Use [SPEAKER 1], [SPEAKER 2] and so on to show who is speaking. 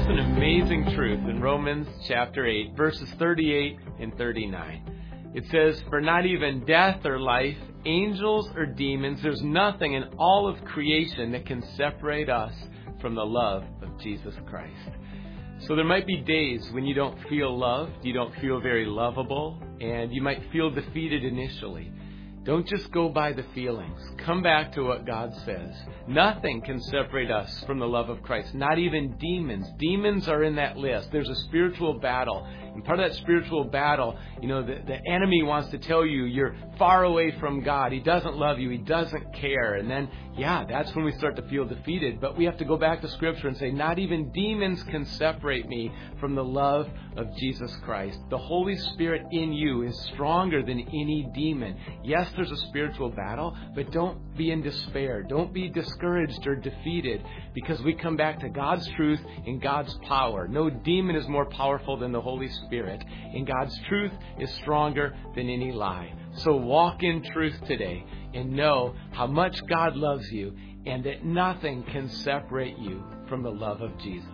[SPEAKER 1] Here's an amazing truth in Romans chapter 8, verses 38 and 39. It says, "For not even death or life, angels or demons, there's nothing in all of creation that can separate us from the love of Jesus Christ." So there might be days when you don't feel loved, you don't feel very lovable, and you might feel defeated initially. Don't just go by the feelings. Come back to what God says. Nothing can separate us from the love of Christ, not even demons. Demons are in that list. There's a spiritual battle. And part of that spiritual battle, the enemy wants to tell you you're far away from God. He doesn't love you. He doesn't care. And then, that's when we start to feel defeated. But we have to go back to Scripture and say, not even demons can separate me from the love of Jesus Christ. The Holy Spirit in you is stronger than any demon. Yes, there's a spiritual battle, but don't be in despair. Don't be discouraged or defeated, because we come back to God's truth and God's power. No demon is more powerful than the Holy Spirit, and God's truth is stronger than any lie. So walk in truth today and know how much God loves you and that nothing can separate you from the love of Jesus.